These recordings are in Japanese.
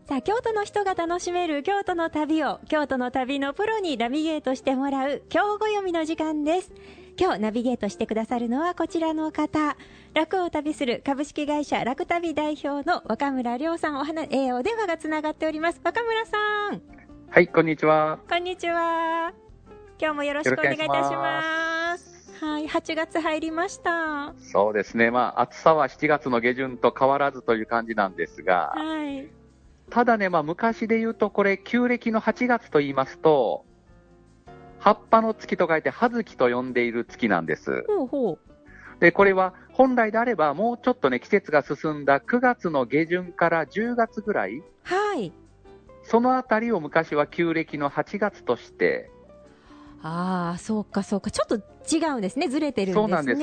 さあ、京都の人が楽しめる京都の旅を京都の旅のプロにナビゲートしてもらう京語読みの時間です。今日ナビゲートしてくださるのはこちらの方、楽を旅する株式会社楽旅代表の若村亮さん、お電話がつながっております。若村さん。 はい、こんにちは。 こんにちは。今日もよろしくお願いいたします。はい、8月入りました。 そうですね、暑さは7月の下旬と変わらずという感じなんですが、 はい、 ただね、昔で言うとこれ旧暦の8月と言いますと、葉っぱの月と書いて葉月と呼んでいる月なんです。 ほうほう。 でこれは本来であればもうちょっとね季節が進んだ9月の下旬から10月ぐらい、 はい、 そのあたりを昔は旧暦の8月として。 ああ、そうかそうか、ちょっと違うんですね、ずれてるんですね。 そうなんです、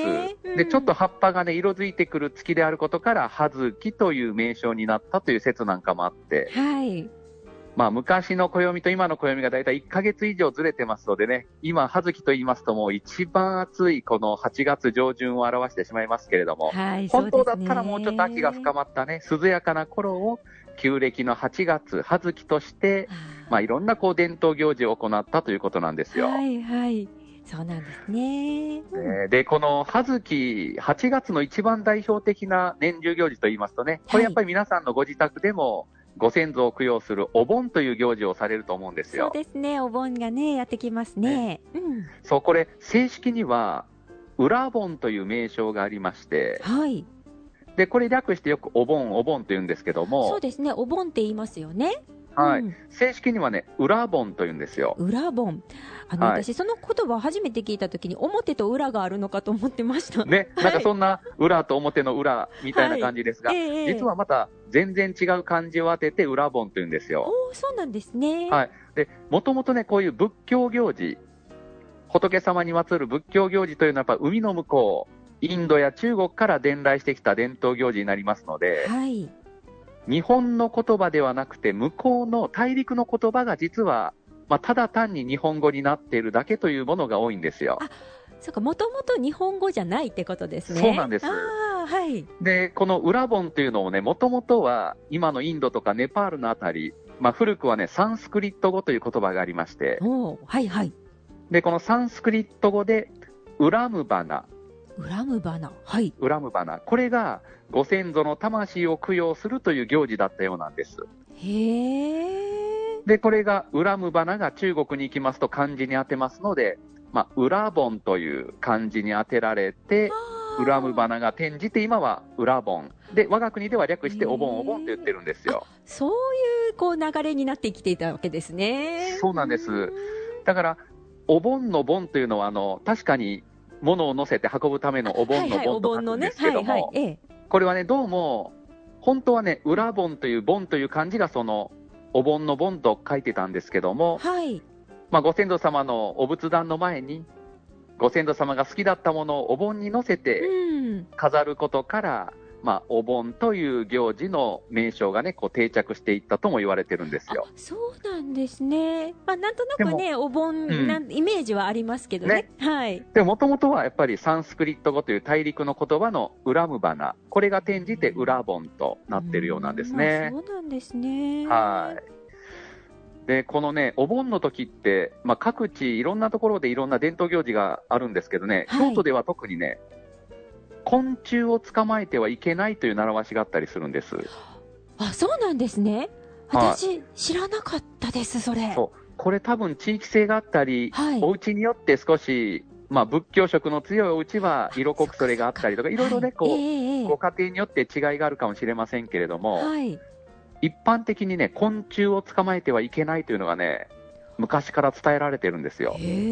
でちょっと葉っぱがね色づいてくる月であることから葉月という名称になったという説なんかもあって、 はい、 昔の暦と今の暦がだいたい1ヶ月以上ずれてますのでね、今葉月と言いますともう一番暑いこの8月上旬を表してしまいますけれども、 はい、 本当だったらもうちょっと秋が深まったね涼やかな頃を旧暦の8月葉月として、いろんな伝統行事を行ったということなんですよ。 はいはい、そうなんですね。 でこの葉月8月の一番代表的な年中行事といいますとね、これやっぱり皆さんのご自宅でもご先祖を供養するお盆という行事をされると思うんですよ。 そうですね、お盆がねやってきますね。 そう、これ正式には裏盆という名称がありまして、 はい、 でこれ略してよくお盆お盆というんですけども、 そうですね、お盆って言いますよね。 はい、正式にはね裏盆というんですよ。 裏盆、私その言葉を初めて聞いたときに表と裏があるのかと思ってましたね、なんかそんな裏と表の裏みたいな感じですが、実はまた全然違う漢字を当てて裏盆というんですよ。 そうなんですね。 はい、でもともとねこういう仏教行事、仏様にまつわる仏教行事というのはやっぱ海の向こうインドや中国から伝来してきた伝統行事になりますので、 はい、 日本の言葉ではなくて向こうの大陸の言葉が実は、ただ単に日本語になっているだけというものが多いんですよ。 そうか、もともと日本語じゃないってことですね。 そうなんです。 はい、でこの裏盆というのをね、もともとは今のインドとかネパールのあたり、古くはねサンスクリット語という言葉がありまして、 はいはい、 でこのサンスクリット語で恨む花、 恨む花、はい、 恨む花、これがご先祖の魂を供養するという行事だったようなんです。 へえ。 でこれが恨む花が中国に行きますと漢字に当てますので、裏盆という漢字に当てられて、恨む花が転じて今は裏盆で、我が国では略してお盆お盆と言ってるんですよ。 そういう流れになってきていたわけですね。 そうなんです。だからお盆の盆というのは確かに物を乗せて運ぶためのお盆の盆と書くんですけども、これはねどうも本当はね裏盆という盆という漢字がそのお盆の盆と書いてたんですけども、ご先祖様のお仏壇の前にご先祖様が好きだったものをお盆に乗せて飾ることから、お盆という行事の名称がね定着していったとも言われてるんですよ。 そうなんですね。なんとなくねお盆イメージはありますけどね。でもともとはやっぱりサンスクリット語という大陸の言葉の恨む花、これが転じて裏盆となってるようなんですね。 そうなんですね。 でこのねお盆の時って、各地いろんなところでいろんな伝統行事があるんですけどね、京都では特にね昆虫を捕まえてはいけないという習わしがあったりするんです。 そうなんですね。私、知らなかったです。それこれ多分地域性があったり、お家によって少し、仏教色の強いお家は色濃くそれがあったりとか、いろいろねご家庭によって違いがあるかもしれませんけれども、一般的にね昆虫を捕まえてはいけないというのがね昔から伝えられてるんですよ。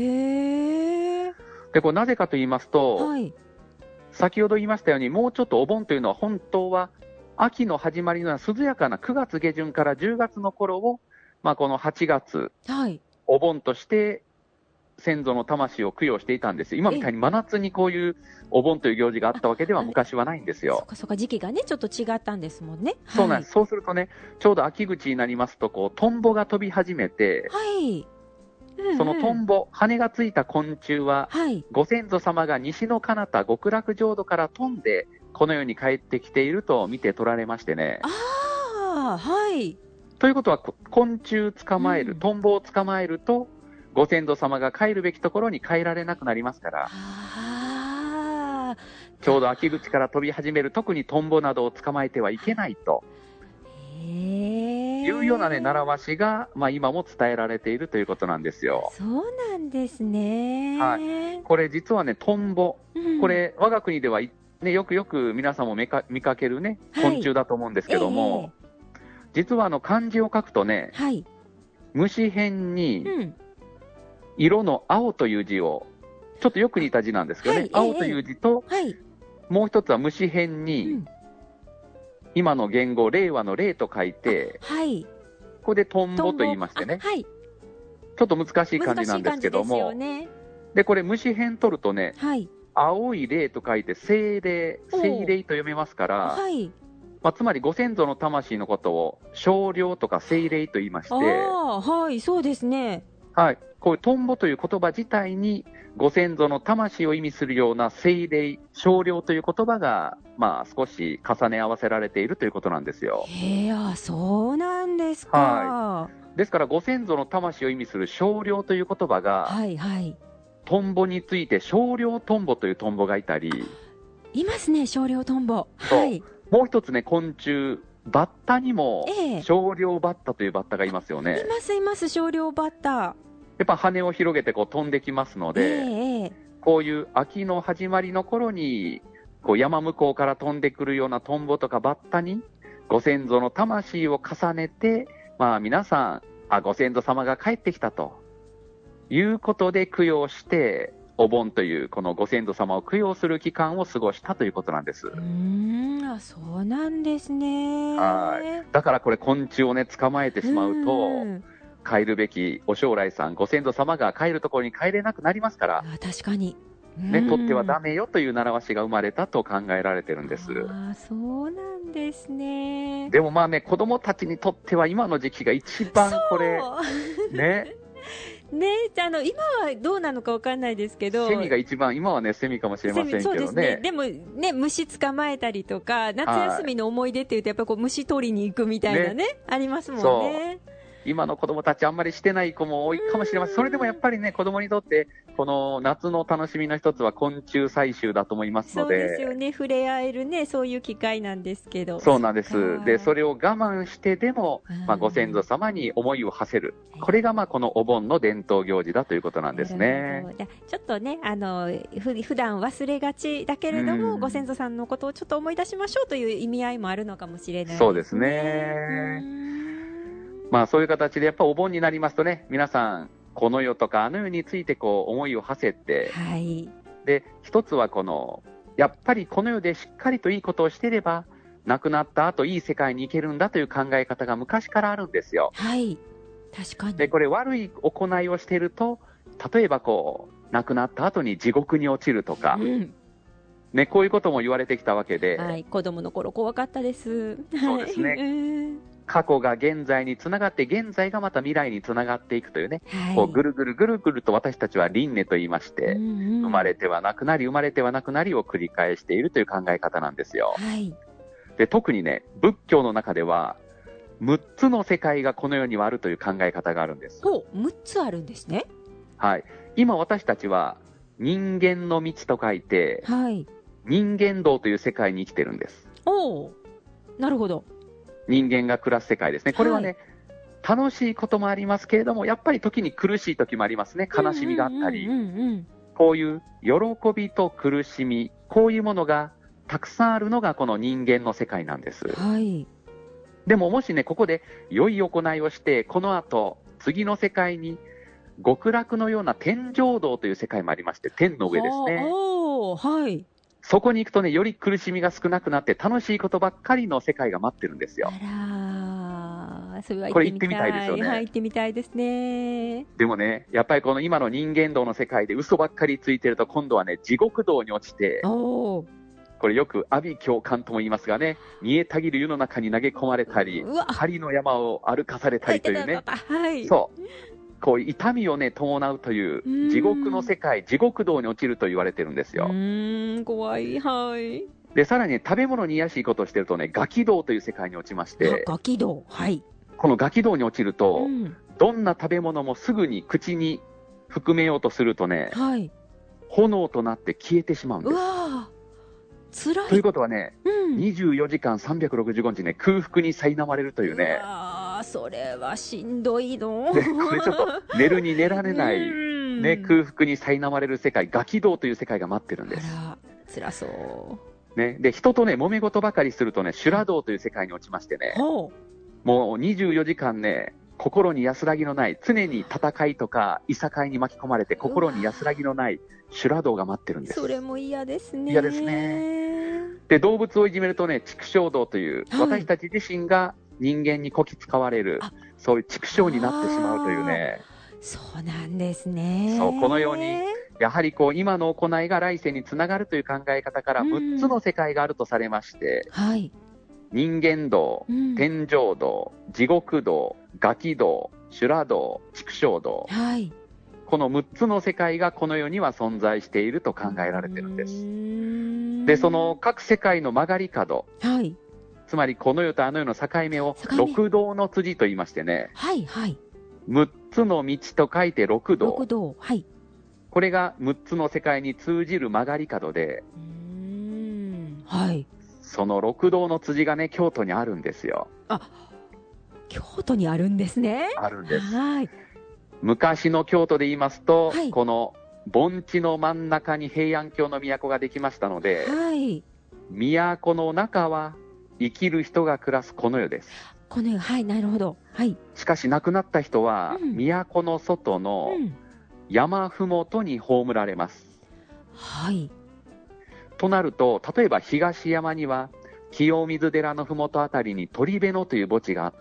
でこれなぜかと言いますと、先ほど言いましたようにもうちょっとお盆というのは本当は秋の始まりのような涼やかな9月下旬から10月の頃を、この8月、お盆として先祖の魂を供養していたんです。今みたいに真夏にこういうお盆という行事があったわけでは昔はないんですよ。 そうか時期がねちょっと違ったんですもんね。 そうなんです。そうするとねちょうど秋口になりますとトンボが飛び始めて、そのトンボ、羽がついた昆虫は、ご先祖様が西の彼方極楽浄土から飛んでこの世に帰ってきていると見て取られましてね。 ということは、昆虫捕まえる、トンボを捕まえると、ご先祖様が帰るべきところに帰られなくなりますから、ちょうど秋口から飛び始める、特にトンボなどを捕まえてはいけないというようなね、習わしが、今も伝えられているということなんですよ。 そうなんですね。 はい。これ実はね、トンボ。これ、我が国ではね、よく皆さんも見かけるね、昆虫だと思うんですけども、実は漢字を書くとね、虫辺に、色の青という字を、ちょっとよく似た字なんですけどね、青という字と、もう一つは虫辺に、今の言語、令和の令と書いて、ここでトンボと言いましてね、ちょっと難しい漢字なんですけども、で、これ虫辺取るとね、青い霊と書いて精霊と読めますから、つまりご先祖の魂のことを精霊とか精霊と言いまして、 そうですね。 こういうトンボという言葉自体にご先祖の魂を意味するような精霊、精霊という言葉が、少し重ね合わせられているということなんですよ。 そうなんですか。 ですからご先祖の魂を意味する精霊という言葉が、トンボについて精霊トンボというトンボがいたり、 いますね、精霊トンボ。 もう一つね、昆虫、バッタにも、精霊バッタというバッタがいますよね。 います、精霊バッタ。 やっぱ羽を広げて飛んできますので、こういう秋の始まりの頃に、山向こうから飛んでくるようなトンボとかバッタに、ご先祖の魂を重ねて、皆さん、ご先祖様が帰ってきたということで供養して、お盆というこのご先祖様を供養する期間を過ごしたということなんです。 そうなんですね。 だからこれ昆虫をね、捕まえてしまうと、帰るべきお将来さん、ご先祖様が帰るところに帰れなくなりますから、 確かに。 取ってはダメよという習わしが生まれたと考えられてるんです。 そうなんですね。 でも子供たちにとっては今の時期が一番これ、 今はどうなのか分かんないですけど、 セミが一番、今はね、セミかもしれませんけどね。 でもね、虫捕まえたりとか、夏休みの思い出っていうと、やっぱり虫取りに行くみたいなね、ありますもんね。 今の子供たちあんまりしてない子も多いかもしれません。それでもやっぱりね、子供にとって、この夏の楽しみの一つは昆虫採集だと思いますので。 そうですよね、触れ合えるね、そういう機会なんですけど。 そうなんです。で、それを我慢してでも、ご先祖様に思いを馳せる。これがこのお盆の伝統行事だということなんですね。 ちょっとね、普段忘れがちだけれども、ご先祖さんのことをちょっと思い出しましょうという意味合いもあるのかもしれないですね。 そうですね。そういう形でやっぱお盆になりますとね、皆さんこの世とかあの世について思いを馳せて、で一つはやっぱりこの世でしっかりといいことをしていれば亡くなった後いい世界に行けるんだという考え方が昔からあるんですよ。 確かに。 でこれ悪い行いをしていると、例えば亡くなった後に地獄に落ちるとか、こういうことも言われてきたわけで、 子供の頃怖かったです。 そうですね。過去が現在につながって、現在がまた未来につながっていくというね、ぐるぐるぐるぐると私たちは輪廻と言いまして、生まれてはなくなり、生まれてはなくなりを繰り返しているという考え方なんですよ。で特にね、仏教の中では、6つの世界がこの世にはあるという考え方があるんです。 6つあるんですね。 今私たちは、人間の道と書いて、人間道という世界に生きてるんです。 なるほど。 人間が暮らす世界ですね。これはね、楽しいこともありますけれども、やっぱり時に苦しい時もありますね。悲しみがあったり、こういう喜びと苦しみ、こういうものがたくさんあるのがこの人間の世界なんです。でももしね、ここで良い行いをして、この後次の世界に極楽のような天上道という世界もありまして、天の上ですね。そこに行くとね、より苦しみが少なくなって楽しいことばっかりの世界が待ってるんですよ。 それはこれ行ってみたいですよね。 行ってみたいですね。 でもね、やっぱりこの今の人間道の世界で嘘ばっかりついてると、今度はね、地獄道に落ちて、これよく阿鼻教官とも言いますがね、煮えたぎる湯の中に投げ込まれたり、針の山を歩かされたりというね、こういう痛みをね、伴うという地獄の世界、地獄道に落ちると言われてるんですよ。 怖い。 で、さらに、食べ物に癒やしいことをしてるとね、餓鬼道という世界に落ちまして、 このガキ道に落ちると、どんな食べ物もすぐに口に含めようとするとね、炎となって消えてしまうんです。 うわー、辛い。 ということはね、24時間365日ね、空腹に苛まれるというね。 それはしんどいの。 これちょっと寝るに寝られない、ね、空腹に苛まれる世界、ガキ道という世界が待ってるんです。 辛そう。 ね、で、人とね、揉め事ばかりするとね、修羅道という世界に落ちましてね、もう24時間ね、心に安らぎのない、常に戦いとかいさかいに巻き込まれて心に安らぎのない修羅道が待ってるんです。 それも嫌ですね。 嫌ですね。で、動物をいじめるとね、畜生道という、私たち自身が人間にこき使われる、そういう畜生になってしまうというね。 そうなんですね。 そう、このように、やはりこう今の行いが来世につながるという考え方から6つの世界があるとされまして、人間道、天上道、地獄道、ガキ道、修羅道、畜生道、この6つの世界がこの世には存在していると考えられているんです。で、その各世界の曲がり角、つまりこの世とあの世の境目を六道の辻と言いましてね、6つの道と書いて六道。これが6つの世界に通じる曲がり角で、その六道の辻がね、京都にあるんですよ。 京都にあるんですね。 あるんです。昔の京都で言いますと、この盆地の真ん中に平安京の都ができましたので、都の中は生きる人が暮らすこの世です。 この世、なるほど。 しかし亡くなった人は、都の外の山ふもとに葬られます。となると、例えば東山には清水寺のふもとあたりに鳥辺野という墓地があって、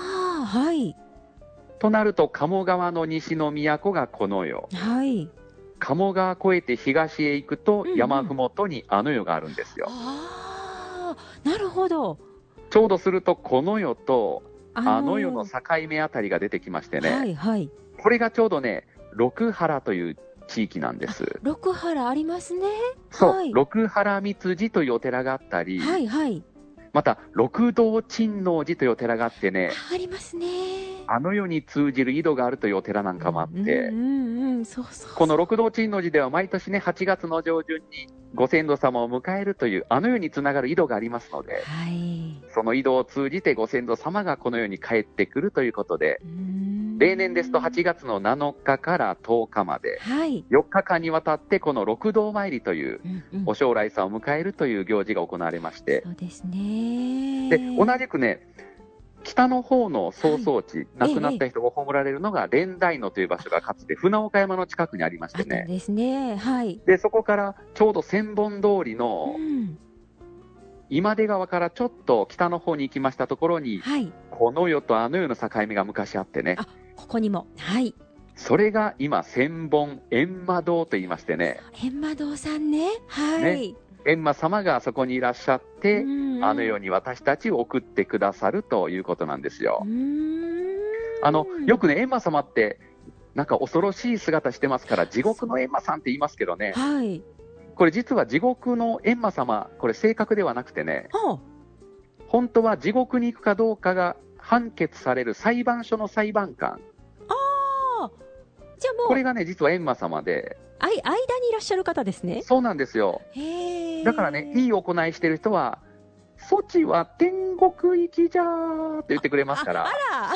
となると鴨川の西の都がこの世、鴨川越えて東へ行くと山ふもとにあの世があるんですよ。 なるほど。 ちょうどするとこの世とあの世の境目あたりが出てきましてね、これがちょうどね、六原という地域なんです。 六原ありますね。 そう、六原三辻というお寺があったり、また六道珍王寺というお寺があってね、 ありますね。 あの世に通じる井戸があるというお寺なんかもあって、この六道珍王寺では毎年ね、8月の上旬にご先祖様を迎えるというあの世につながる井戸がありますので、その井戸を通じてご先祖様がこの世に帰ってくるということで、例年ですと8月の7日から10日まで、4日間にわたってこの六道参りというお将来さんを迎えるという行事が行われまして、 そうですね。 で同じくね、北の方の葬送地、亡くなった人が葬られるのが蓮台野という場所がかつて船岡山の近くにありましてね、でそこからちょうど千本通りの今出川からちょっと北の方に行きましたところに、この世とあの世の境目が昔あってね、 ここにも、 それが今千本閻魔堂と言いましてね、 閻魔堂さんね、 閻魔様がそこにいらっしゃって、あの世に私たちを送ってくださるということなんですよ。よくね、閻魔様ってなんか恐ろしい姿してますから地獄の閻魔さんって言いますけどね、これ実は地獄の閻魔様、これ正確ではなくてね、本当は地獄に行くかどうかが判決される裁判所の裁判官、 じゃあもうこれがね実は閻魔様で、 間にいらっしゃる方ですね。 そうなんですよ。だからね、いい行いしてる人はそちは天国行きじゃーって言ってくれますから。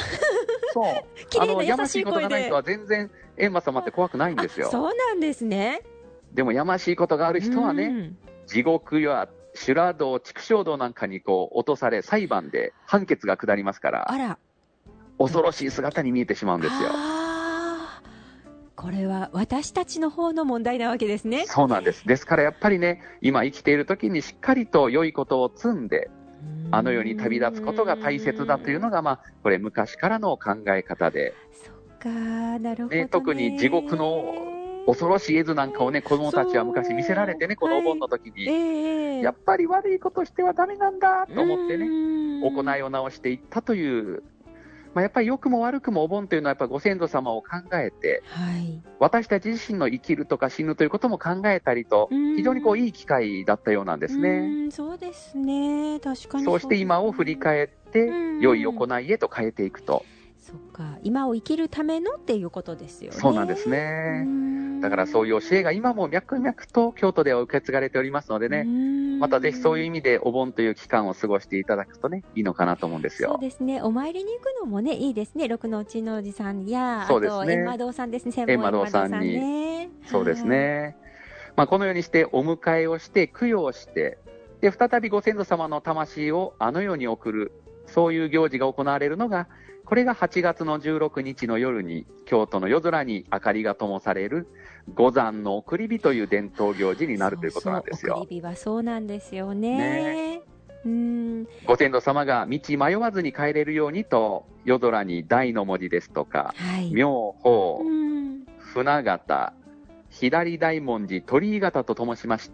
そうやましいことがない人は全然閻魔様って怖くないんですよ。 そうなんですね。 でもやましいことがある人はね、地獄や修羅道、畜生道なんかにこう落とされ、裁判で判決が下りますから、恐ろしい姿に見えてしまうんですよ。 これは私たちの方の問題なわけですね。 そうなんです。ですからやっぱりね、今生きている時にしっかりと良いことを積んで、あの世に旅立つことが大切だというのが、これ昔からの考え方で、 なるほどね。 特に地獄の恐ろしい絵図なんかをね、子供たちは昔見せられてね、このお盆の時に、やっぱり悪いことしてはダメなんだと思ってね、行いを直していったという、やっぱり良くも悪くもお盆というのはやっぱご先祖様を考えて、私たち自身の生きるとか死ぬということも考えたりと、非常にいい機会だったようなんですね。 そうですね、確かにそうして今を振り返って、良い行いへと変えていくと。 そっか、今を生きるためのっていうことですよね。 そうなんですね。だからそういう教えが今も脈々と京都では受け継がれておりますのでね、またぜひそういう意味でお盆という期間を過ごしていただくとね、いいのかなと思うんですよ。 そうですね。お参りに行くのもね、いいですね。六の内のおじさんや、あと閻魔堂さんですね。 閻魔堂さんに。そうですね。このようにしてお迎えをして供養して、で再びご先祖様の魂をあの世に送る、そういう行事が行われるのが、これが8月の16日の夜に京都の夜空に明かりが灯される五山の送り火という伝統行事になるということなんですよ。 送り火はそうなんですよね。 ご先祖様が道迷わずに帰れるようにと、夜空に大の文字ですとか、妙法、船形、左大文字、鳥居形とともしまして、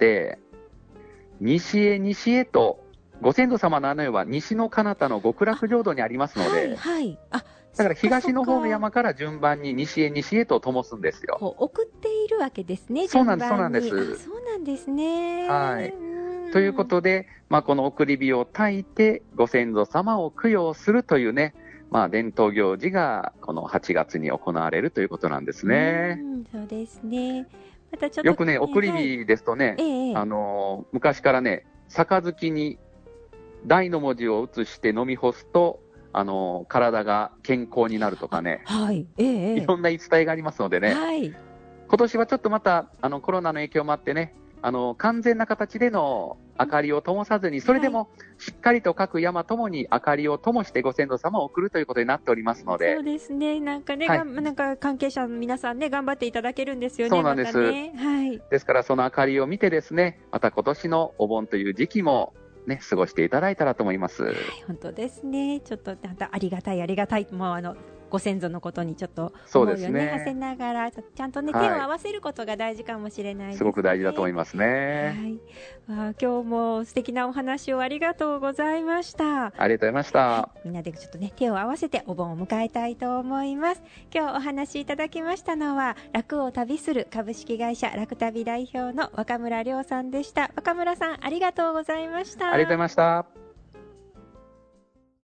西へ西へと、ご先祖様のあの世は西の彼方の極楽浄土にありますので、だから東の方の山から順番に西へ西へと灯すんですよ。 送っているわけですね。 そうなんです、そうなんです。 そうなんですね。 はい。ということで、この送り火を焚いてご先祖様を供養するというね、伝統行事がこの8月に行われるということなんですね。 そうですね。またちょっとよくね、送り火ですとね、昔からね、杯に大の文字を写して飲み干すと、体が健康になるとかね、いろんな言い伝えがありますのでね、今年はちょっとまたコロナの影響もあってね、完全な形での明かりを灯さずに、それでもしっかりと各山ともに明かりを灯してご先祖様を送るということになっておりますので。 そうですね。なんかね、なんか関係者の皆さんね、頑張っていただけるんですよね。 そうなんです。ですからその明かりを見てですね、また今年のお盆という時期もね、過ごしていただいたらと思います。 本当ですね。ちょっとありがたいありがたい。もうご先祖のことにちょっと思いをね、馳せながら、ちゃんとね、手を合わせることが大事かもしれないですね。 すごく大事だと思いますね。 今日も素敵なお話をありがとうございました。 ありがとうございました。 みんなでちょっとね、手を合わせてお盆を迎えたいと思います。今日お話しいただきましたのは、楽を旅する株式会社楽旅代表の若村亮さんでした。若村さん、ありがとうございました。 ありがとうございました。